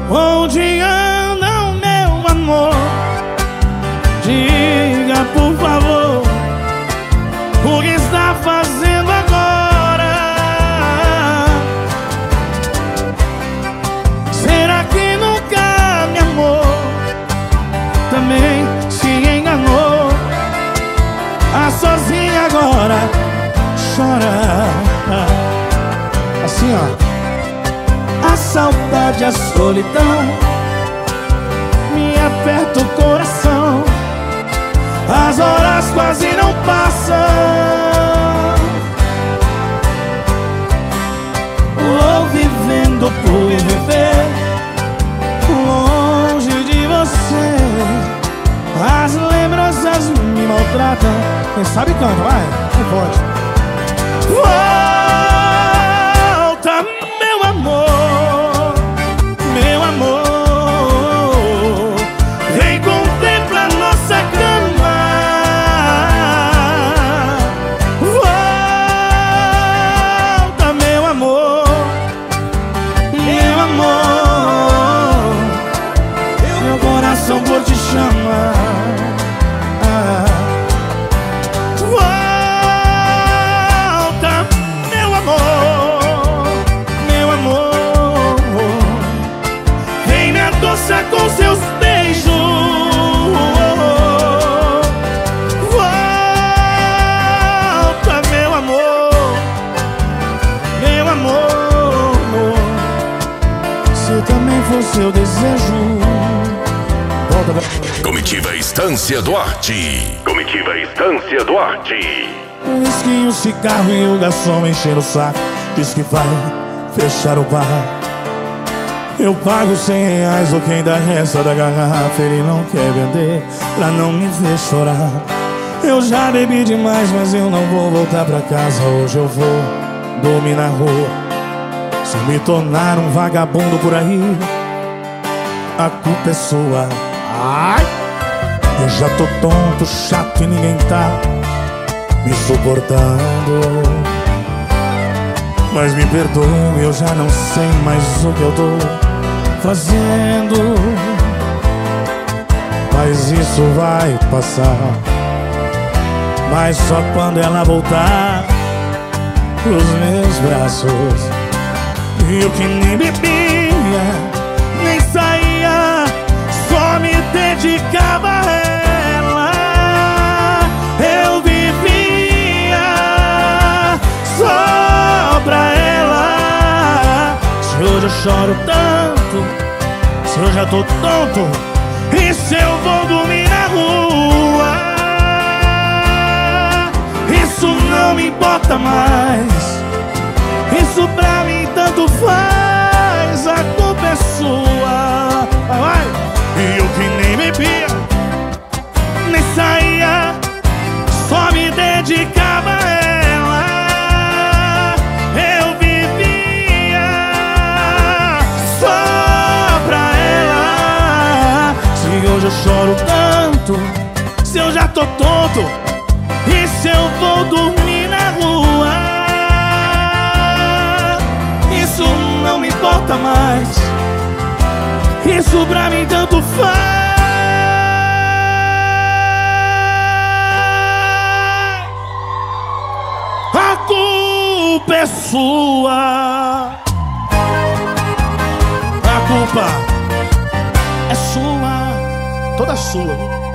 Onde anda o meu amor? Diga por favor, o que está fazendo agora? Será que nunca me amou? Também se enganou. Sozinha agora chora. Assim ó. A saudade, a solidão me aperta o coração. As horas quase não passam. Vou vivendo por viver longe de você. As lembranças me maltratam. Quem sabe canta, vai, não pode. Volta, meu amor, meu amor. Vem contemplar nossa cama. Volta, meu amor, meu amor. Meu coração por te chamar. Com seus beijos, volta, meu amor, meu amor. Se também for seu desejo, volta. Comitiva Estância Duarte. Comitiva Estância Duarte. Um whisky, um cigarro e o garçom encher o saco. Diz que vai fechar o bar. Eu pago R$100 ou quem ainda resta da garrafa. Ele não quer vender pra não me ver chorar. Eu já bebi demais, mas eu não vou voltar pra casa. Hoje eu vou dormir na rua. Se me tornar um vagabundo por aí, a culpa é sua. Ai! Eu já tô tonto, chato e ninguém tá me suportando. Mas me perdoe, eu já não sei mais o que eu tô fazendo. Mas isso vai passar. Mas só quando ela voltar pros meus braços. E eu que nem bebia, nem saía, só me dedicava a ela. Eu vivia só pra ela. Se hoje eu choro tanto, se eu já tô tonto, e se eu vou dormir na rua, isso não me importa mais. Isso pra mim tanto faz, a culpa é sua. Vai. E eu que nem bebia, nem saía, só me dedicava a ela. Eu vivia só pra ela. Se hoje eu choro tanto, se eu já tô tonto, e se eu vou dormir na rua, isso não me importa mais. Isso pra mim tanto faz. A culpa é sua. A culpa é sua, toda sua.